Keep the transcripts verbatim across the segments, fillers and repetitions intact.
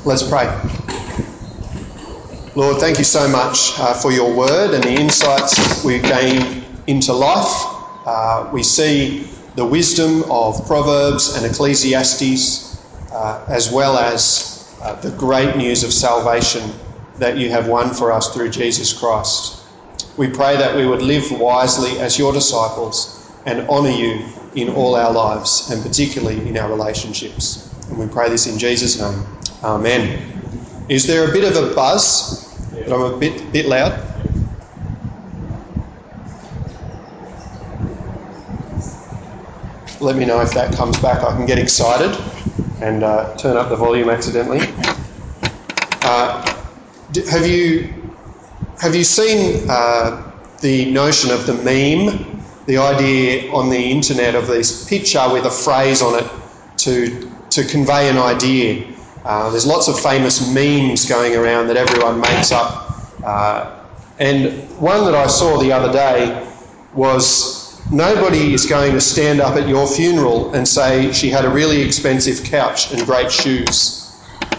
Let's pray. Lord, thank you so much uh, for your word and the insights we gain into life. Uh, we see the wisdom of Proverbs and Ecclesiastes, uh, as well as uh, the great news of salvation that you have won for us through Jesus Christ. We pray that we would live wisely as your disciples and honour you in all our lives, and particularly in our relationships. And we pray this in Jesus' name. Amen. Is there a bit of a buzz? That I'm a bit bit loud? Let me know if that comes back. I can get excited and uh, turn up the volume accidentally. Uh, have you have you seen uh, the notion of the meme? The idea on the internet of this picture with a phrase on it to to convey an idea. Uh, there's lots of famous memes going around that everyone makes up. Uh, and one that I saw the other day was, nobody is going to stand up at your funeral and say she had a really expensive couch and great shoes.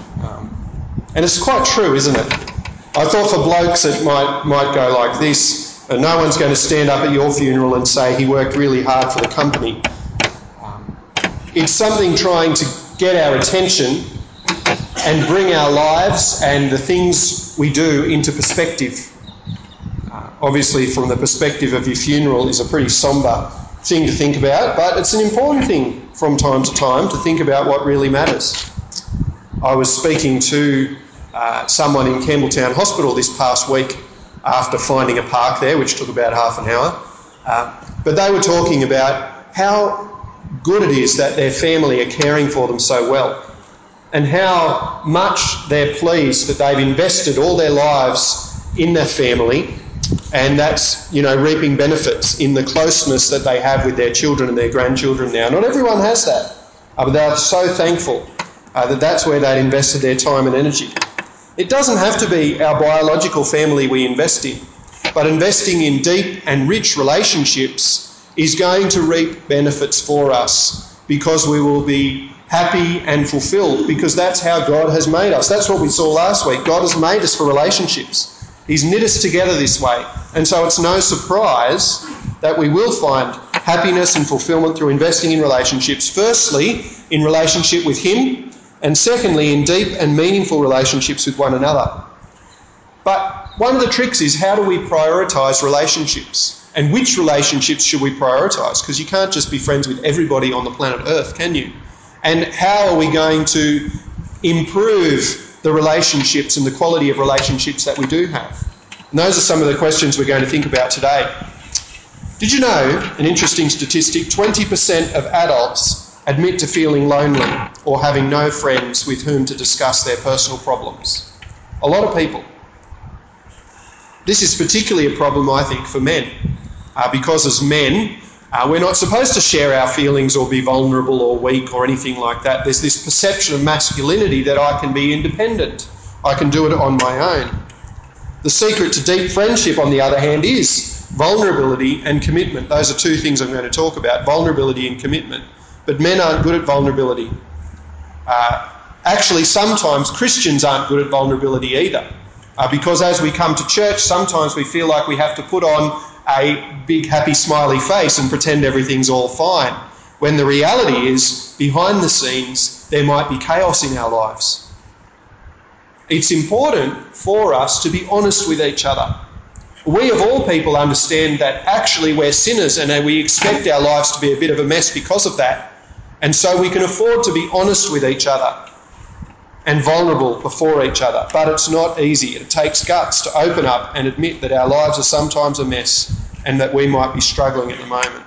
Um, and it's quite true, isn't it? I thought for blokes it might might go like this. Uh, no one's going to stand up at your funeral and say he worked really hard for the company. Um, it's something trying to get our attention and bring our lives and the things we do into perspective. Uh, obviously, from the perspective of your funeral is a pretty sombre thing to think about, but it's an important thing from time to time to think about what really matters. I was speaking to uh, someone in Campbelltown Hospital this past week after finding a park there, which took about half an hour. Uh, but they were talking about how good it is that their family are caring for them so well, and how much they're pleased that they've invested all their lives in their family, and that's, you know, reaping benefits in the closeness that they have with their children and their grandchildren now. Not everyone has that, uh, but they're so thankful uh, that that's where they'd invested their time and energy. It doesn't have to be our biological family we invest in, but investing in deep and rich relationships is going to reap benefits for us, because we will be happy and fulfilled, because that's how God has made us. That's what we saw last week. God has made us for relationships. He's knit us together this way. And so it's no surprise that we will find happiness and fulfillment through investing in relationships. Firstly, in relationship with Him, and secondly, in deep and meaningful relationships with one another. But one of the tricks is, how do we prioritise relationships? And which relationships should we prioritise? Because you can't just be friends with everybody on the planet Earth, can you? And how are we going to improve the relationships and the quality of relationships that we do have? And those are some of the questions we're going to think about today. Did you know, an interesting statistic, twenty percent of adults admit to feeling lonely or having no friends with whom to discuss their personal problems? A lot of people. This is particularly a problem, I think, for men, uh, because as men, Uh, we're not supposed to share our feelings or be vulnerable or weak or anything like that. There's this perception of masculinity that I can be independent. I can do it on my own. The secret to deep friendship, on the other hand, is vulnerability and commitment. Those are two things I'm going to talk about, vulnerability and commitment. But men aren't good at vulnerability. Uh, actually, sometimes Christians aren't good at vulnerability either, uh, because as we come to church, sometimes we feel like we have to put on a big happy smiley face and pretend everything's all fine, when the reality is, behind the scenes, there might be chaos in our lives. It's important for us to be honest with each other. We of all people understand that actually we're sinners, and we expect our lives to be a bit of a mess because of that. And so we can afford to be honest with each other and vulnerable before each other. But it's not easy. It takes guts to open up and admit that our lives are sometimes a mess and that we might be struggling at the moment.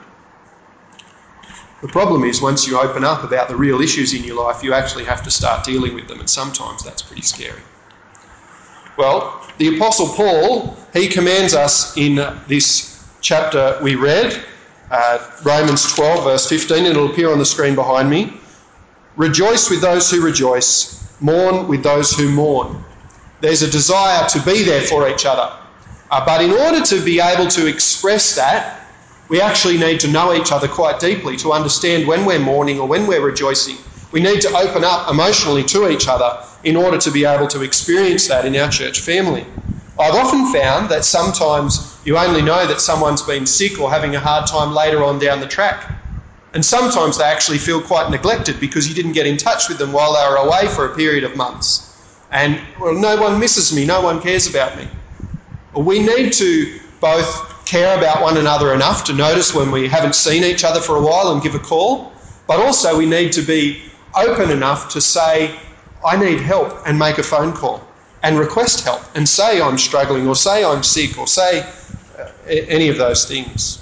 The problem is, once you open up about the real issues in your life, you actually have to start dealing with them, and sometimes that's pretty scary. Well, the Apostle Paul, he commands us in this chapter we read, uh, Romans twelve, verse fifteen, and it'll appear on the screen behind me. Rejoice with those who rejoice, mourn with those who mourn. There's a desire to be there for each other. Uh, but in order to be able to express that, we actually need to know each other quite deeply to understand when we're mourning or when we're rejoicing. We need to open up emotionally to each other in order to be able to experience that in our church family. I've often found that sometimes you only know that someone's been sick or having a hard time later on down the track. And sometimes they actually feel quite neglected because you didn't get in touch with them while they were away for a period of months. And, well, no one misses me, no one cares about me. Well, we need to both care about one another enough to notice when we haven't seen each other for a while and give a call, but also we need to be open enough to say, I need help, and make a phone call and request help and say I'm struggling or say I'm sick or say uh, any of those things.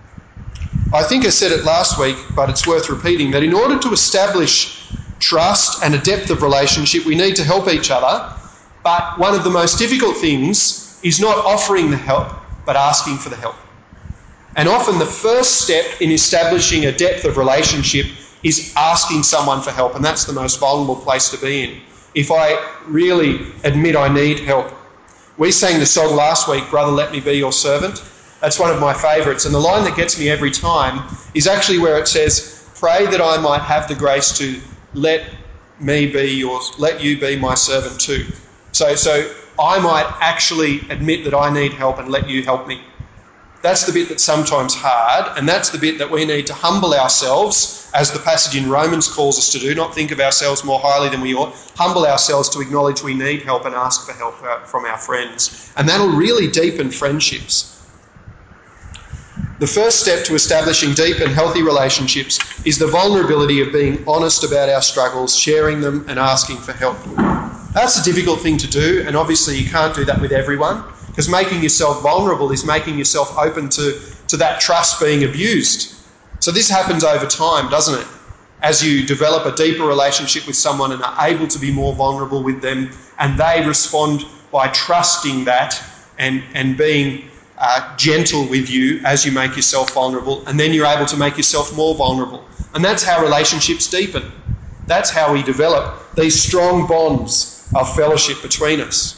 I think I said it last week, but it's worth repeating, that in order to establish trust and a depth of relationship, we need to help each other. But one of the most difficult things is not offering the help, but asking for the help. And often the first step in establishing a depth of relationship is asking someone for help, and that's the most vulnerable place to be in. If I really admit I need help. We sang the song last week, Brother, Let Me Be Your Servant. That's one of my favourites. And the line that gets me every time is actually where it says, pray that I might have the grace to let me be yours, let you be my servant too. So, so I might actually admit that I need help and let you help me. That's the bit that's sometimes hard, and that's the bit that we need to humble ourselves, as the passage in Romans calls us to do, not think of ourselves more highly than we ought, humble ourselves to acknowledge we need help and ask for help from our friends. And that'll really deepen friendships. The first step to establishing deep and healthy relationships is the vulnerability of being honest about our struggles, sharing them and asking for help. That's a difficult thing to do, and obviously you can't do that with everyone, because making yourself vulnerable is making yourself open to, to that trust being abused. So this happens over time, doesn't it? As you develop a deeper relationship with someone and are able to be more vulnerable with them, and they respond by trusting that and, and being uh, gentle with you as you make yourself vulnerable, and then you're able to make yourself more vulnerable. And that's how relationships deepen. That's how we develop these strong bonds of fellowship between us.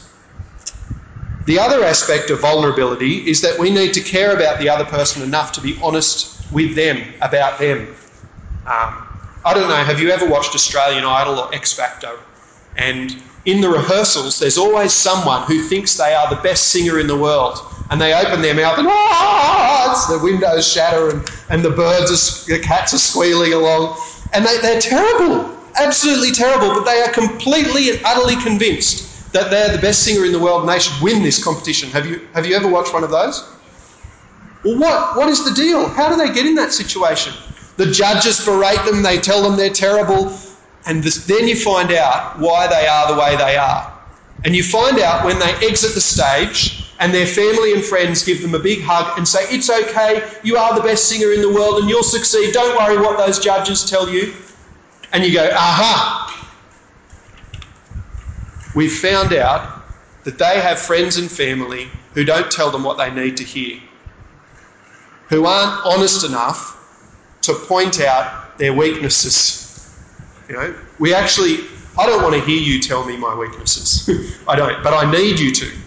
The other aspect of vulnerability is that we need to care about the other person enough to be honest with them about them. Um, I don't know, have you ever watched Australian Idol or X Factor? And in the rehearsals, there's always someone who thinks they are the best singer in the world, and they open their mouth and ah, it's the windows shatter and, and the birds, are, the cats are squealing along, and they, they're terrible, absolutely terrible, but they are completely and utterly convinced that they're the best singer in the world and they should win this competition. Have you have you ever watched one of those? Well, what, what is the deal? How do they get in that situation? The judges berate them, they tell them they're terrible, and this, then you find out why they are the way they are. And you find out when they exit the stage and their family and friends give them a big hug and say, it's okay, you are the best singer in the world and you'll succeed, don't worry what those judges tell you. And you go, aha! We've found out that they have friends and family who don't tell them what they need to hear, who aren't honest enough to point out their weaknesses. You know, we actually, I don't want to hear you tell me my weaknesses. I don't, but I need you to.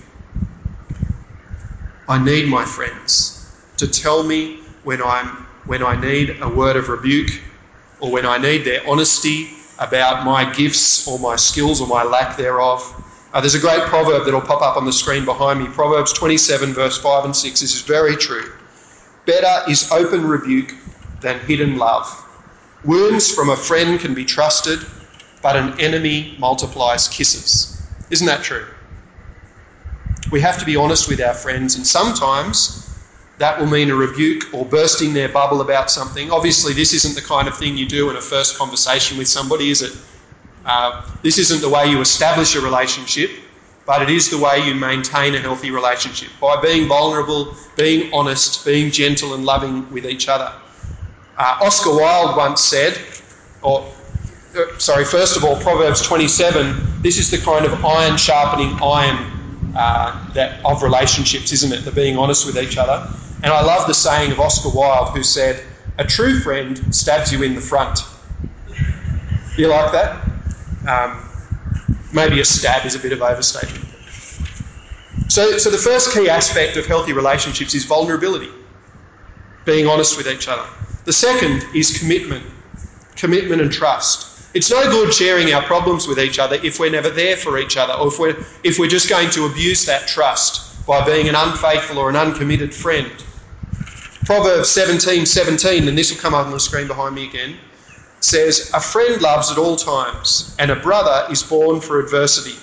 I need my friends to tell me when I'm when I need a word of rebuke or when I need their honesty about my gifts or my skills or my lack thereof. Uh, there's a great proverb that will pop up on the screen behind me, Proverbs twenty-seven, verse five and six. This is very true. Better is open rebuke than hidden love. Wounds from a friend can be trusted, but an enemy multiplies kisses. Isn't that true? We have to be honest with our friends, and sometimes that will mean a rebuke or bursting their bubble about something. Obviously, this isn't the kind of thing you do in a first conversation with somebody, is it? Uh, this isn't the way you establish a relationship, but it is the way you maintain a healthy relationship, by being vulnerable, being honest, being gentle and loving with each other. Uh, Oscar Wilde once said, or uh, sorry, first of all, Proverbs twenty-seven, this is the kind of iron sharpening iron uh, that of relationships, isn't it? The being honest with each other. And I love the saying of Oscar Wilde, who said, a true friend stabs you in the front. You like that? Um, maybe a stab is a bit of overstatement. So, so the first key aspect of healthy relationships is vulnerability, being honest with each other. The second is commitment. commitment and trust. It's no good sharing our problems with each other if we're never there for each other, or if we're, if we're just going to abuse that trust by being an unfaithful or an uncommitted friend. Proverbs seventeen seventeen, and this will come up on the screen behind me again, says, "A friend loves at all times, and a brother is born for adversity."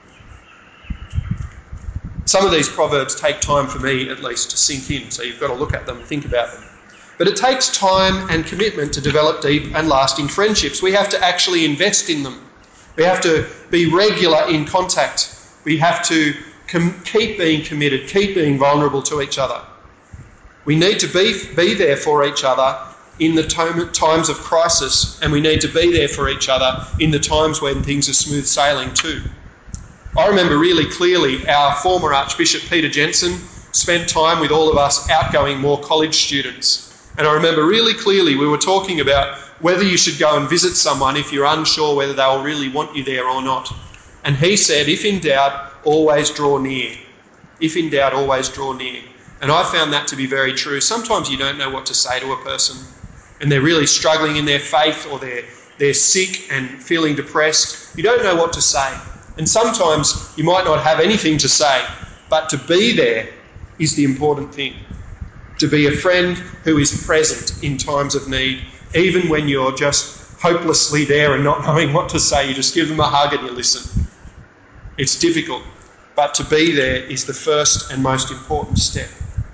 Some of these proverbs take time for me, at least, to sink in, so you've got to look at them and think about them. But it takes time and commitment to develop deep and lasting friendships. We have to actually invest in them. We have to be regular in contact. We have to com- keep being committed, keep being vulnerable to each other. We need to be, be there for each other in the time, times of crisis, and we need to be there for each other in the times when things are smooth sailing too. I remember really clearly our former Archbishop Peter Jensen spent time with all of us outgoing more college students. And I remember really clearly we were talking about whether you should go and visit someone if you're unsure whether they'll really want you there or not. And he said, if in doubt, always draw near. If in doubt, always draw near. And I found that to be very true. Sometimes you don't know what to say to a person and they're really struggling in their faith, or they're, they're sick and feeling depressed. You don't know what to say. And sometimes you might not have anything to say, but to be there is the important thing. To be a friend who is present in times of need, even when you're just hopelessly there and not knowing what to say. You just give them a hug and you listen. It's difficult, but to be there is the first and most important step.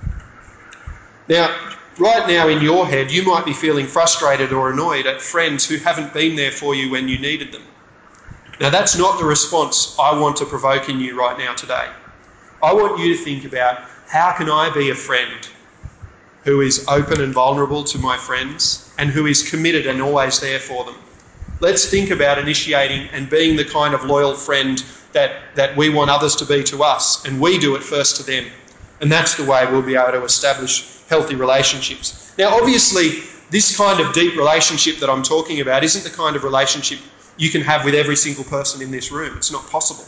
Now, right now in your head, you might be feeling frustrated or annoyed at friends who haven't been there for you when you needed them. Now, that's not the response I want to provoke in you right now today. I want you to think about, how can I be a friend who is open and vulnerable to my friends and who is committed and always there for them? Let's think about initiating and being the kind of loyal friend that, that we want others to be to us, and we do it first to them. And that's the way we'll be able to establish healthy relationships. Now, obviously, this kind of deep relationship that I'm talking about isn't the kind of relationship you can have with every single person in this room. It's not possible.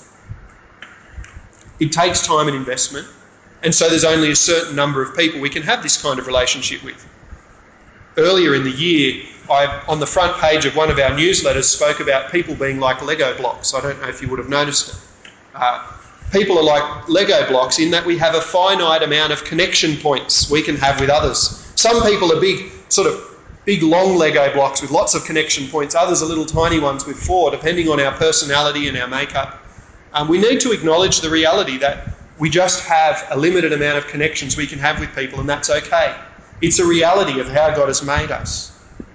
It takes time and investment, and so there's only a certain number of people we can have this kind of relationship with. Earlier in the year, I, on the front page of one of our newsletters, spoke about people being like Lego blocks. I don't know if you would have noticed it. Uh, people are like Lego blocks in that we have a finite amount of connection points we can have with others. Some people are big, sort of big long Lego blocks with lots of connection points. Others are little tiny ones with four, depending on our personality and our makeup. Um, we need to acknowledge the reality that we just have a limited amount of connections we can have with people, and that's okay. It's a reality of how God has made us.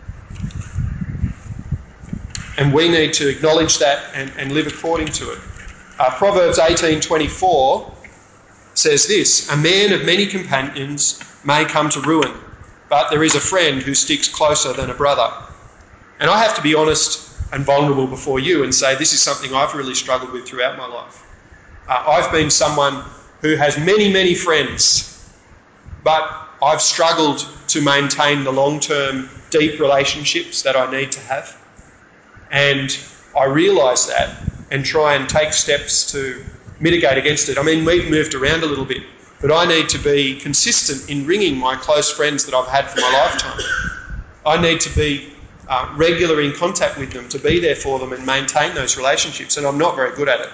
And we need to acknowledge that and, and live according to it. Uh, Proverbs eighteen twenty-four says this: "A man of many companions may come to ruin, but there is a friend who sticks closer than a brother." And I have to be honest and vulnerable before you and say this is something I've really struggled with throughout my life. Uh, I've been someone who has many, many friends, but I've struggled to maintain the long-term, deep relationships that I need to have. And I realise that and try and take steps to mitigate against it. I mean, we've moved around a little bit, but I need to be consistent in ringing my close friends that I've had for my lifetime. I need to be uh, regular in contact with them, to be there for them and maintain those relationships, and I'm not very good at it.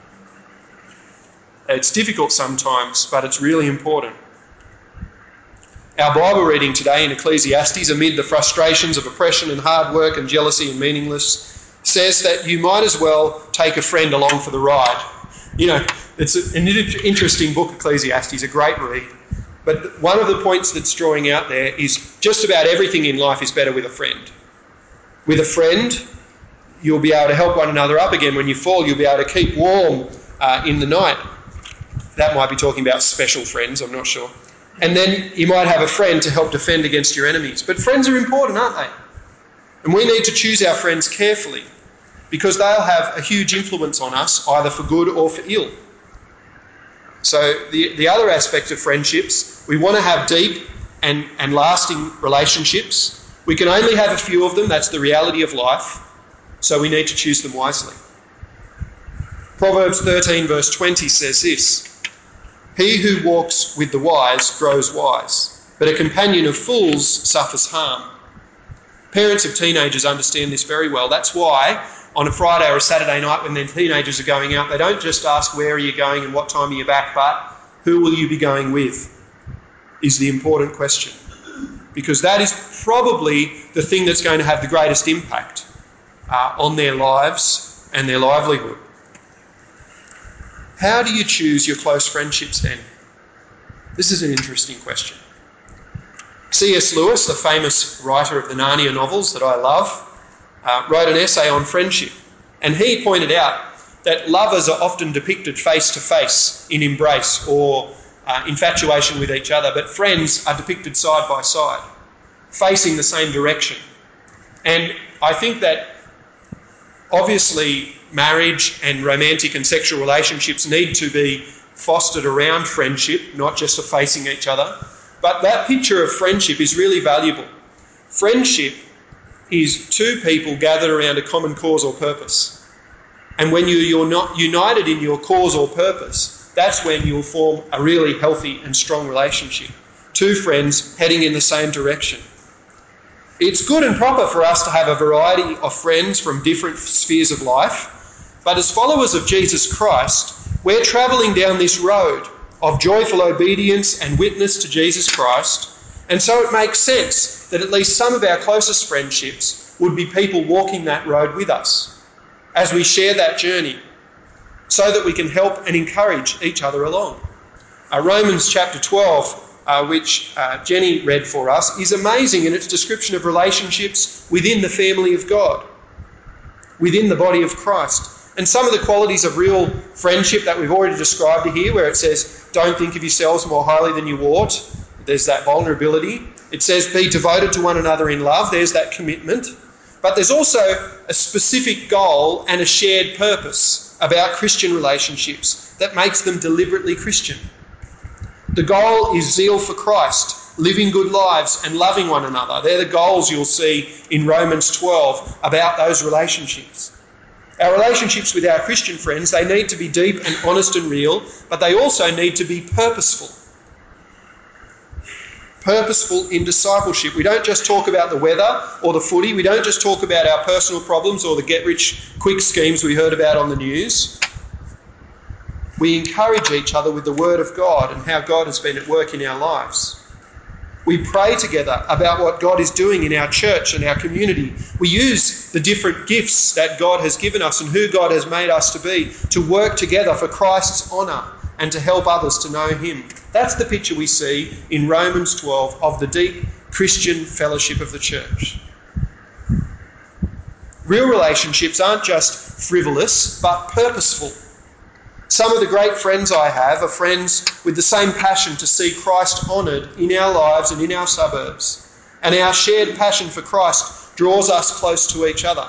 It's difficult sometimes, but it's really important. Our Bible reading today in Ecclesiastes, amid the frustrations of oppression and hard work and jealousy and meaningless, says that you might as well take a friend along for the ride. You know, it's an interesting book, Ecclesiastes, a great read. But one of the points that's drawing out there is just about everything in life is better with a friend. With a friend, you'll be able to help one another up again when you fall. You'll be able to keep warm uh, in the night. That might be talking about special friends, I'm not sure. And then you might have a friend to help defend against your enemies. But friends are important, aren't they? And we need to choose our friends carefully, because they'll have a huge influence on us, either for good or for ill. So the, the other aspect of friendships, we want to have deep and, and lasting relationships. We can only have a few of them, that's the reality of life, so we need to choose them wisely. Proverbs thirteen verse twenty says this: "He who walks with the wise grows wise, but a companion of fools suffers harm." Parents of teenagers understand this very well. That's why on a Friday or a Saturday night when their teenagers are going out, they don't just ask where are you going and what time are you back, but who will you be going with is the important question. Because that is probably the thing that's going to have the greatest impact uh, on their lives and their livelihood. How do you choose your close friendships then? This is an interesting question. C S Lewis, the famous writer of the Narnia novels that I love, uh, wrote an essay on friendship. And he pointed out that lovers are often depicted face to face in embrace or uh, infatuation with each other, but friends are depicted side by side, facing the same direction. And I think that obviously marriage and romantic and sexual relationships need to be fostered around friendship, not just for facing each other. But that picture of friendship is really valuable. Friendship is two people gathered around a common cause or purpose. And when you, you're not united in your cause or purpose, that's when you'll form a really healthy and strong relationship. Two friends heading in the same direction. It's good and proper for us to have a variety of friends from different spheres of life, but as followers of Jesus Christ, we're travelling down this road of joyful obedience and witness to Jesus Christ, and so it makes sense that at least some of our closest friendships would be people walking that road with us as we share that journey so that we can help and encourage each other along. Uh, Romans chapter twelve, uh, which uh, Jenny read for us, is amazing in its description of relationships within the family of God, within the body of Christ. And some of the qualities of real friendship that we've already described here, where it says, don't think of yourselves more highly than you ought. There's that vulnerability. It says, be devoted to one another in love. There's that commitment. But there's also a specific goal and a shared purpose about Christian relationships that makes them deliberately Christian. The goal is zeal for Christ, living good lives and loving one another. They're the goals you'll see in Romans twelve about those relationships. Our relationships with our Christian friends, they need to be deep and honest and real, but they also need to be purposeful. Purposeful in discipleship. We don't just talk about the weather or the footy. We don't just talk about our personal problems or the get-rich-quick schemes we heard about on the news. We encourage each other with the Word of God and how God has been at work in our lives. We pray together about what God is doing in our church and our community. We use the different gifts that God has given us and who God has made us to be to work together for Christ's honour and to help others to know Him. That's the picture we see in Romans twelve of the deep Christian fellowship of the church. Real relationships aren't just frivolous, but purposeful. Some of the great friends I have are friends with the same passion to see Christ honoured in our lives and in our suburbs. And our shared passion for Christ draws us close to each other.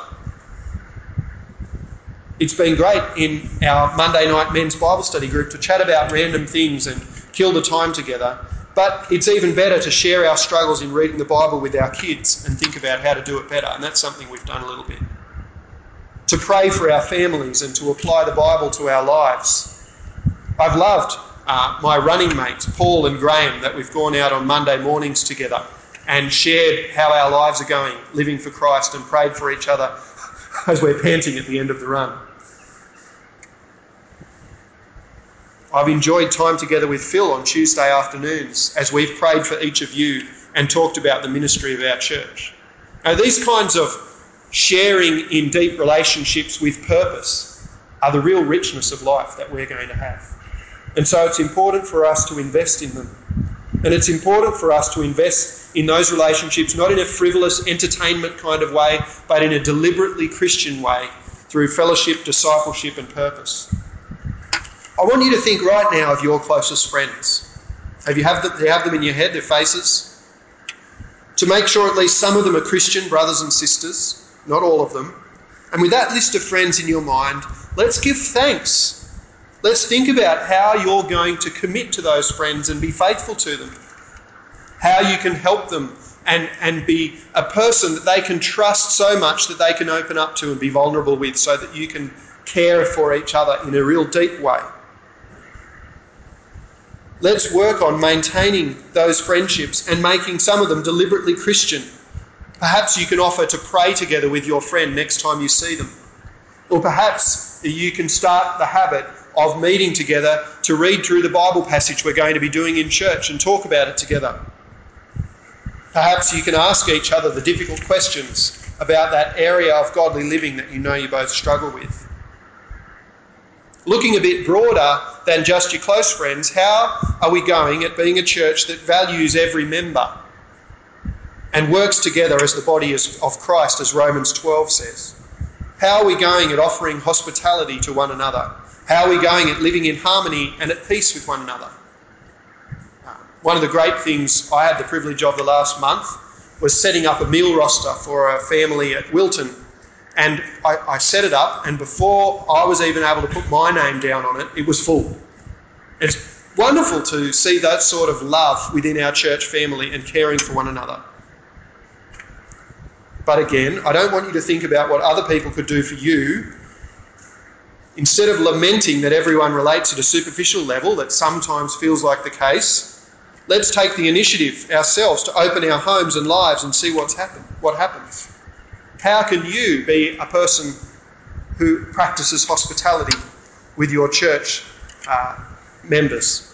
It's been great in our Monday night men's Bible study group to chat about random things and kill the time together. But it's even better to share our struggles in reading the Bible with our kids and think about how to do it better. And that's something we've done a little bit. To pray for our families and to apply the Bible to our lives. I've loved uh, my running mates, Paul and Graham, that we've gone out on Monday mornings together and shared how our lives are going, living for Christ, and prayed for each other as we're panting at the end of the run. I've enjoyed time together with Phil on Tuesday afternoons as we've prayed for each of you and talked about the ministry of our church. Now, these kinds of sharing in deep relationships with purpose are the real richness of life that we're going to have. And so it's important for us to invest in them. And it's important for us to invest in those relationships, not in a frivolous entertainment kind of way, but in a deliberately Christian way through fellowship, discipleship and purpose. I want you to think right now of your closest friends. Have you have them, do you have them in your head, their faces? To make sure at least some of them are Christian brothers and sisters. Not all of them. And with that list of friends in your mind, let's give thanks. Let's think about how you're going to commit to those friends and be faithful to them. How you can help them and, and be a person that they can trust so much that they can open up to and be vulnerable with so that you can care for each other in a real deep way. Let's work on maintaining those friendships and making some of them deliberately Christian. Perhaps you can offer to pray together with your friend next time you see them. Or perhaps you can start the habit of meeting together to read through the Bible passage we're going to be doing in church and talk about it together. Perhaps you can ask each other the difficult questions about that area of godly living that you know you both struggle with. Looking a bit broader than just your close friends, how are we going at being a church that values every member and works together as the body of Christ, as Romans twelve says? How are we going at offering hospitality to one another? How are we going at living in harmony and at peace with one another? One of the great things I had the privilege of the last month was setting up a meal roster for a family at Wilton. And I, I set it up, and before I was even able to put my name down on it, it was full. It's wonderful to see that sort of love within our church family and caring for one another. But again, I don't want you to think about what other people could do for you. Instead of lamenting that everyone relates at a superficial level, that sometimes feels like the case, let's take the initiative ourselves to open our homes and lives and see what's happened, what happens. How can you be a person who practices hospitality with your church uh, members?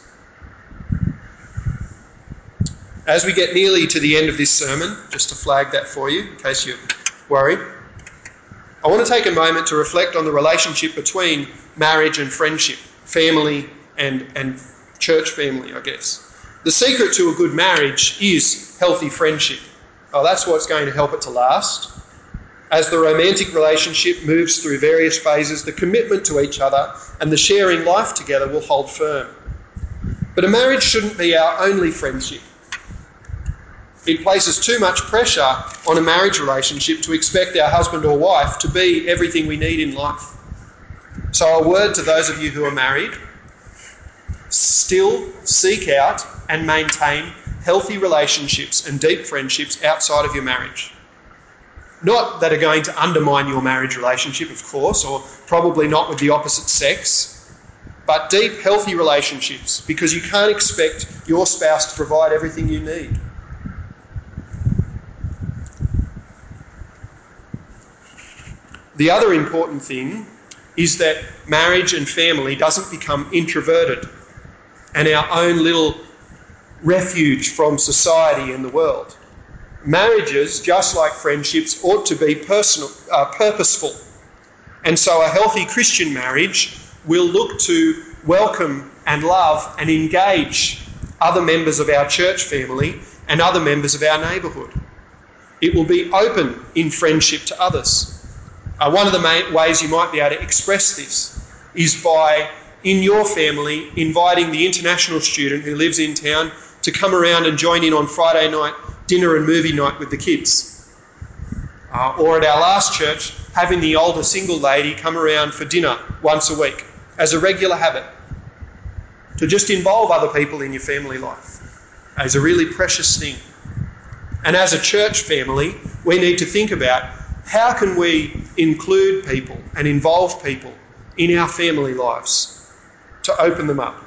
As we get nearly to the end of this sermon, just to flag that for you, in case you're worried, I want to take a moment to reflect on the relationship between marriage and friendship, family and, and church family, I guess. The secret to a good marriage is healthy friendship. Oh, that's what's going to help it to last. As the romantic relationship moves through various phases, the commitment to each other and the sharing life together will hold firm. But a marriage shouldn't be our only friendship. It places too much pressure on a marriage relationship to expect our husband or wife to be everything we need in life. So a word to those of you who are married: still seek out and maintain healthy relationships and deep friendships outside of your marriage. Not that are going to undermine your marriage relationship, of course, or probably not with the opposite sex, but deep, healthy relationships, because you can't expect your spouse to provide everything you need. The other important thing is that marriage and family doesn't become introverted and our own little refuge from society and the world. Marriages, just like friendships, ought to be personal, uh, purposeful. And so a healthy Christian marriage will look to welcome and love and engage other members of our church family and other members of our neighbourhood. It will be open in friendship to others. Uh, one of the main ways you might be able to express this is by, in your family, inviting the international student who lives in town to come around and join in on Friday night dinner and movie night with the kids. Uh, or at our last church, having the older single lady come around for dinner once a week as a regular habit. To just involve other people in your family life is a really precious thing. And as a church family, we need to think about how can we include people and involve people in our family lives to open them up.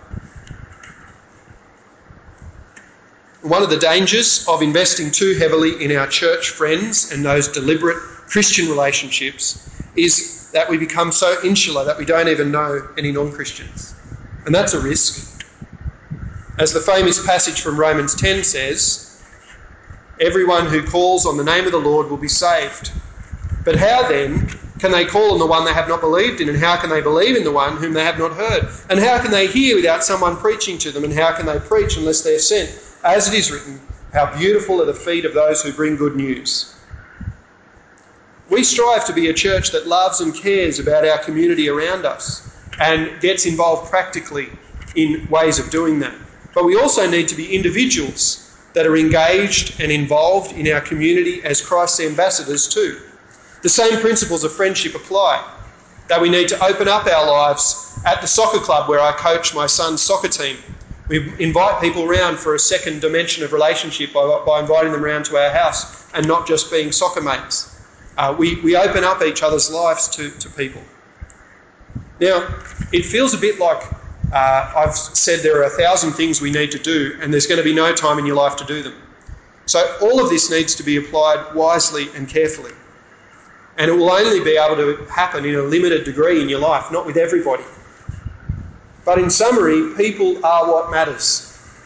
One of the dangers of investing too heavily in our church friends and those deliberate Christian relationships is that we become so insular that we don't even know any non-Christians. And that's a risk. As the famous passage from Romans ten says, everyone who calls on the name of the Lord will be saved. But how then can they call on the one they have not believed in? And how can they believe in the one whom they have not heard? And how can they hear without someone preaching to them? And how can they preach unless they are sent? As it is written, how beautiful are the feet of those who bring good news. We strive to be a church that loves and cares about our community around us and gets involved practically in ways of doing that. But we also need to be individuals that are engaged and involved in our community as Christ's ambassadors too. The same principles of friendship apply, that we need to open up our lives at the soccer club where I coach my son's soccer team. We invite people around for a second dimension of relationship by, by inviting them around to our house and not just being soccer mates. Uh, we, we open up each other's lives to, to people. Now, it feels a bit like uh, I've said there are a thousand things we need to do and there's going to be no time in your life to do them. So all of this needs to be applied wisely and carefully. And it will only be able to happen in a limited degree in your life, not with everybody. But in summary, people are what matters.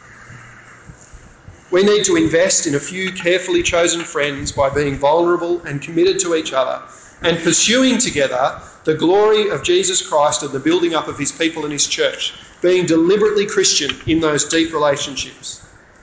We need to invest in a few carefully chosen friends by being vulnerable and committed to each other and pursuing together the glory of Jesus Christ and the building up of his people and his church, being deliberately Christian in those deep relationships.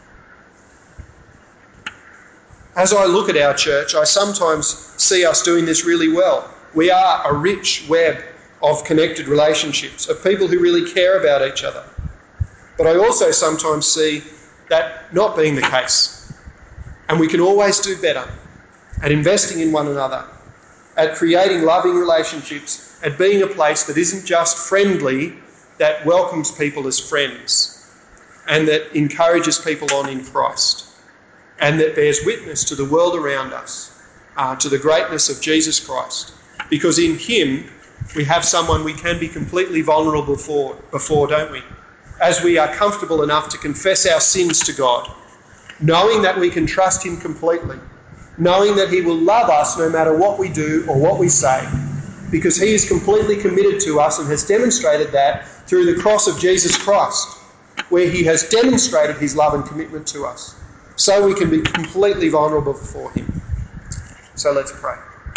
As I look at our church, I sometimes see us doing this really well. We are a rich web of connected relationships, of people who really care about each other. But I also sometimes see that not being the case. And we can always do better at investing in one another, at creating loving relationships, at being a place that isn't just friendly, that welcomes people as friends and that encourages people on in Christ and that bears witness to the world around us, uh, to the greatness of Jesus Christ. Because in him, we have someone we can be completely vulnerable for, before, don't we? As we are comfortable enough to confess our sins to God, knowing that we can trust him completely, knowing that he will love us no matter what we do or what we say, because he is completely committed to us and has demonstrated that through the cross of Jesus Christ, where he has demonstrated his love and commitment to us, so we can be completely vulnerable before him. So let's pray.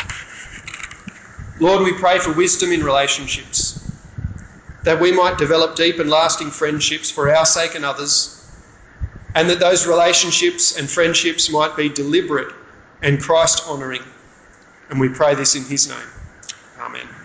Lord, we pray for wisdom in relationships, that we might develop deep and lasting friendships for our sake and others, and that those relationships and friendships might be deliberate and Christ-honouring. And we pray this in his name. Amen.